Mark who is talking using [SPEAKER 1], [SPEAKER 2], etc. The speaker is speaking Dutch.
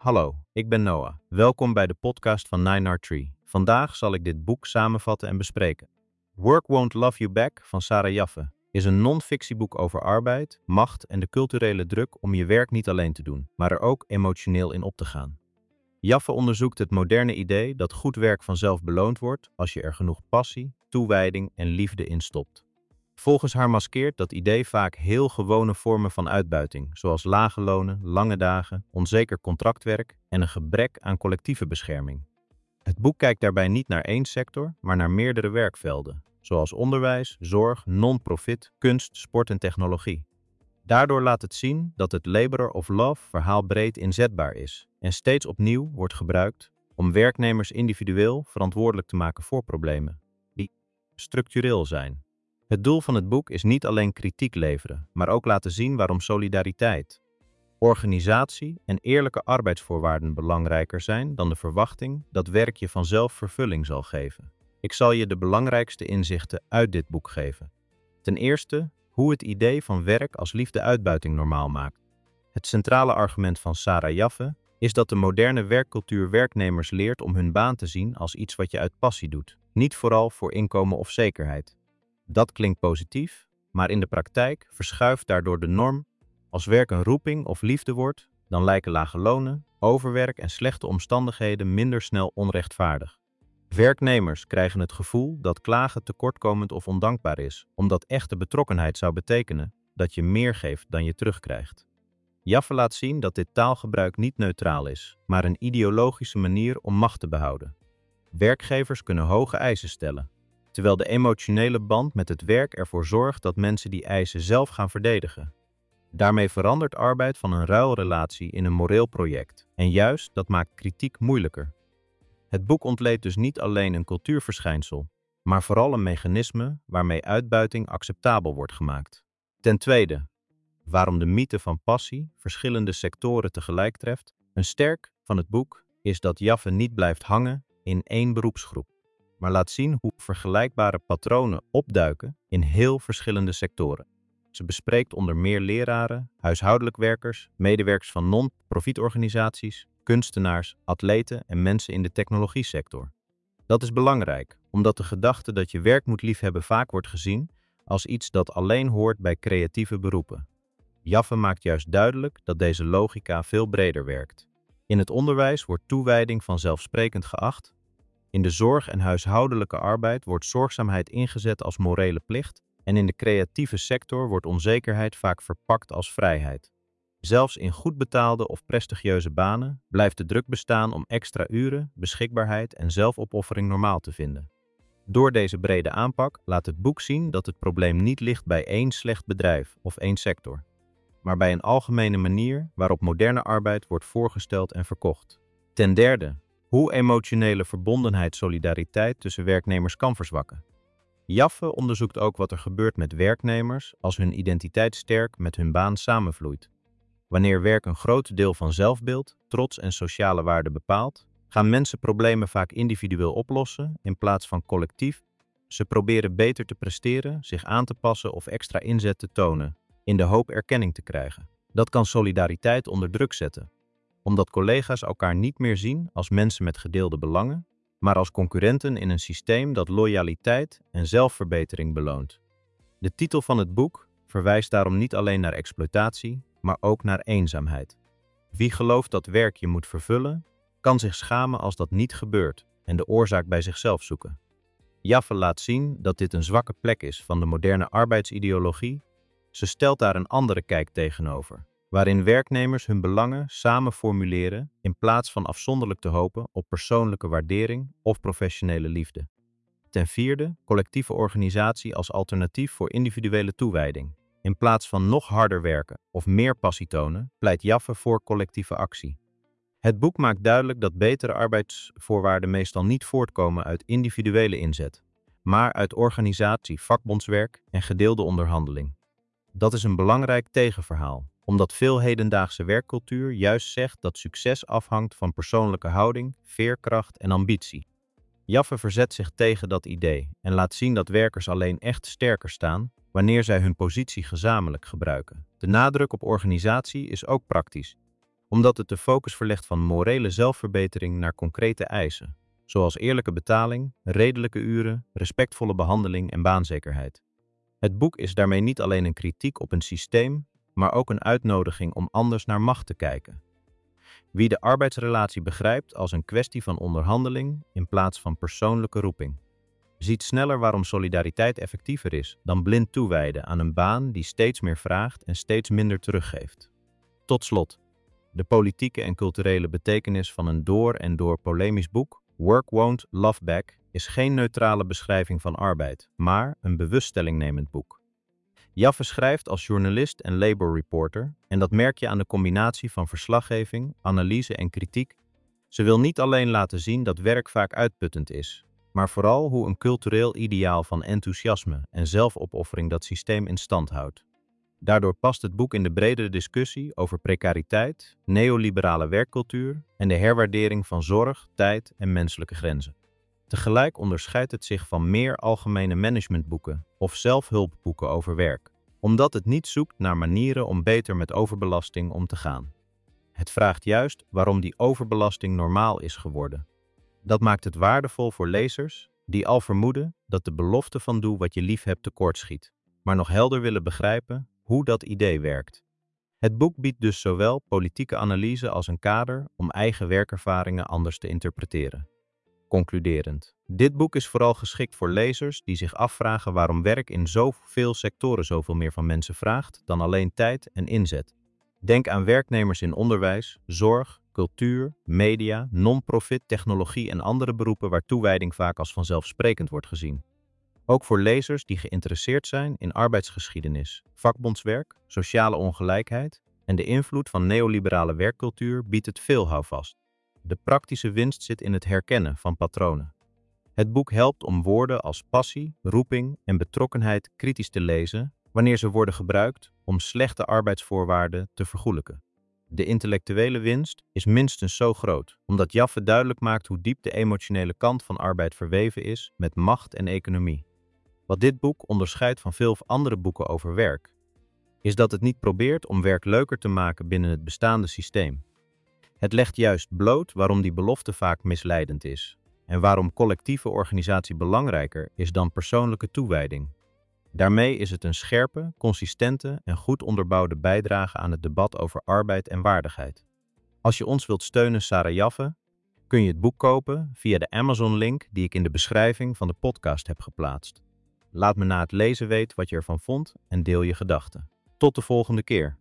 [SPEAKER 1] Hallo, ik ben Noah. Welkom bij de podcast van 9R3. Vandaag zal ik dit boek samenvatten en bespreken. Work Won't Love You Back van Sarah Jaffe is een non-fictieboek over arbeid, macht en de culturele druk om je werk niet alleen te doen, maar er ook emotioneel in op te gaan. Jaffe onderzoekt het moderne idee dat goed werk vanzelf beloond wordt als je er genoeg passie, toewijding en liefde in stopt. Volgens haar maskeert dat idee vaak heel gewone vormen van uitbuiting, zoals lage lonen, lange dagen, onzeker contractwerk en een gebrek aan collectieve bescherming. Het boek kijkt daarbij niet naar één sector, maar naar meerdere werkvelden, zoals onderwijs, zorg, non-profit, kunst, sport en technologie. Daardoor laat het zien dat het Labor of Love verhaal breed inzetbaar is en steeds opnieuw wordt gebruikt om werknemers individueel verantwoordelijk te maken voor problemen die structureel zijn. Het doel van het boek is niet alleen kritiek leveren, maar ook laten zien waarom solidariteit, organisatie en eerlijke arbeidsvoorwaarden belangrijker zijn dan de verwachting dat werk je vanzelf vervulling zal geven. Ik zal je de belangrijkste inzichten uit dit boek geven. Ten eerste, hoe het idee van werk als liefde-uitbuiting normaal maakt. Het centrale argument van Sarah Jaffe is dat de moderne werkcultuur werknemers leert om hun baan te zien als iets wat je uit passie doet, niet vooral voor inkomen of zekerheid. Dat klinkt positief, maar in de praktijk verschuift daardoor de norm. Als werk een roeping of liefde wordt, dan lijken lage lonen, overwerk en slechte omstandigheden minder snel onrechtvaardig. Werknemers krijgen het gevoel dat klagen tekortkomend of ondankbaar is, omdat echte betrokkenheid zou betekenen dat je meer geeft dan je terugkrijgt. Jaffe laat zien dat dit taalgebruik niet neutraal is, maar een ideologische manier om macht te behouden. Werkgevers kunnen hoge eisen stellen, terwijl de emotionele band met het werk ervoor zorgt dat mensen die eisen zelf gaan verdedigen. Daarmee verandert arbeid van een ruilrelatie in een moreel project. En juist dat maakt kritiek moeilijker. Het boek ontleedt dus niet alleen een cultuurverschijnsel, maar vooral een mechanisme waarmee uitbuiting acceptabel wordt gemaakt. Ten tweede, waarom de mythe van passie verschillende sectoren tegelijk treft. Een sterk van het boek is dat Jaffe niet blijft hangen in één beroepsgroep, maar laat zien hoe vergelijkbare patronen opduiken in heel verschillende sectoren. Ze bespreekt onder meer leraren, huishoudelijk werkers, medewerkers van non-profitorganisaties, kunstenaars, atleten en mensen in de technologiesector. Dat is belangrijk, omdat de gedachte dat je werk moet liefhebben vaak wordt gezien als iets dat alleen hoort bij creatieve beroepen. Jaffe maakt juist duidelijk dat deze logica veel breder werkt. In het onderwijs wordt toewijding vanzelfsprekend geacht. In de zorg en huishoudelijke arbeid wordt zorgzaamheid ingezet als morele plicht en in de creatieve sector wordt onzekerheid vaak verpakt als vrijheid. Zelfs in goed betaalde of prestigieuze banen blijft de druk bestaan om extra uren, beschikbaarheid en zelfopoffering normaal te vinden. Door deze brede aanpak laat het boek zien dat het probleem niet ligt bij één slecht bedrijf of één sector, maar bij een algemene manier waarop moderne arbeid wordt voorgesteld en verkocht. Ten derde, hoe emotionele verbondenheid solidariteit tussen werknemers kan verzwakken. Jaffe onderzoekt ook wat er gebeurt met werknemers als hun identiteit sterk met hun baan samenvloeit. Wanneer werk een groot deel van zelfbeeld, trots en sociale waarden bepaalt, gaan mensen problemen vaak individueel oplossen in plaats van collectief. Ze proberen beter te presteren, zich aan te passen of extra inzet te tonen, in de hoop erkenning te krijgen. Dat kan solidariteit onder druk zetten, omdat collega's elkaar niet meer zien als mensen met gedeelde belangen, maar als concurrenten in een systeem dat loyaliteit en zelfverbetering beloont. De titel van het boek verwijst daarom niet alleen naar exploitatie, maar ook naar eenzaamheid. Wie gelooft dat werk je moet vervullen, kan zich schamen als dat niet gebeurt en de oorzaak bij zichzelf zoeken. Jaffe laat zien dat dit een zwakke plek is van de moderne arbeidsideologie. Ze stelt daar een andere kijk tegenover, waarin werknemers hun belangen samen formuleren in plaats van afzonderlijk te hopen op persoonlijke waardering of professionele liefde. Ten vierde, collectieve organisatie als alternatief voor individuele toewijding. In plaats van nog harder werken of meer passie tonen, pleit Jaffe voor collectieve actie. Het boek maakt duidelijk dat betere arbeidsvoorwaarden meestal niet voortkomen uit individuele inzet, maar uit organisatie, vakbondswerk en gedeelde onderhandeling. Dat is een belangrijk tegenverhaal, omdat veel hedendaagse werkcultuur juist zegt dat succes afhangt van persoonlijke houding, veerkracht en ambitie. Jaffe verzet zich tegen dat idee en laat zien dat werkers alleen echt sterker staan wanneer zij hun positie gezamenlijk gebruiken. De nadruk op organisatie is ook praktisch, omdat het de focus verlegt van morele zelfverbetering naar concrete eisen, zoals eerlijke betaling, redelijke uren, respectvolle behandeling en baanzekerheid. Het boek is daarmee niet alleen een kritiek op een systeem, maar ook een uitnodiging om anders naar macht te kijken. Wie de arbeidsrelatie begrijpt als een kwestie van onderhandeling in plaats van persoonlijke roeping, ziet sneller waarom solidariteit effectiever is dan blind toewijden aan een baan die steeds meer vraagt en steeds minder teruggeeft. Tot slot, de politieke en culturele betekenis van een door en door polemisch boek, Work Won't Love Back, is geen neutrale beschrijving van arbeid, maar een bewuststellingnemend boek. Jaffe schrijft als journalist en Labour reporter, en dat merk je aan de combinatie van verslaggeving, analyse en kritiek. Ze wil niet alleen laten zien dat werk vaak uitputtend is, maar vooral hoe een cultureel ideaal van enthousiasme en zelfopoffering dat systeem in stand houdt. Daardoor past het boek in de bredere discussie over precariteit, neoliberale werkcultuur en de herwaardering van zorg, tijd en menselijke grenzen. Tegelijk onderscheidt het zich van meer algemene managementboeken of zelfhulpboeken over werk, omdat het niet zoekt naar manieren om beter met overbelasting om te gaan. Het vraagt juist waarom die overbelasting normaal is geworden. Dat maakt het waardevol voor lezers die al vermoeden dat de belofte van doe wat je lief hebt tekortschiet, maar nog helder willen begrijpen hoe dat idee werkt. Het boek biedt dus zowel politieke analyse als een kader om eigen werkervaringen anders te interpreteren. Concluderend. Dit boek is vooral geschikt voor lezers die zich afvragen waarom werk in zoveel sectoren zoveel meer van mensen vraagt dan alleen tijd en inzet. Denk aan werknemers in onderwijs, zorg, cultuur, media, non-profit, technologie en andere beroepen waar toewijding vaak als vanzelfsprekend wordt gezien. Ook voor lezers die geïnteresseerd zijn in arbeidsgeschiedenis, vakbondswerk, sociale ongelijkheid en de invloed van neoliberale werkcultuur biedt het veel houvast. De praktische winst zit in het herkennen van patronen. Het boek helpt om woorden als passie, roeping en betrokkenheid kritisch te lezen wanneer ze worden gebruikt om slechte arbeidsvoorwaarden te vergoelijken. De intellectuele winst is minstens zo groot, omdat Jaffe duidelijk maakt hoe diep de emotionele kant van arbeid verweven is met macht en economie. Wat dit boek onderscheidt van veel andere boeken over werk, is dat het niet probeert om werk leuker te maken binnen het bestaande systeem. Het legt juist bloot waarom die belofte vaak misleidend is en waarom collectieve organisatie belangrijker is dan persoonlijke toewijding. Daarmee is het een scherpe, consistente en goed onderbouwde bijdrage aan het debat over arbeid en waardigheid. Als je ons wilt steunen, Sarah Jaffe, kun je het boek kopen via de Amazon-link die ik in de beschrijving van de podcast heb geplaatst. Laat me na het lezen weten wat je ervan vond en deel je gedachten. Tot de volgende keer.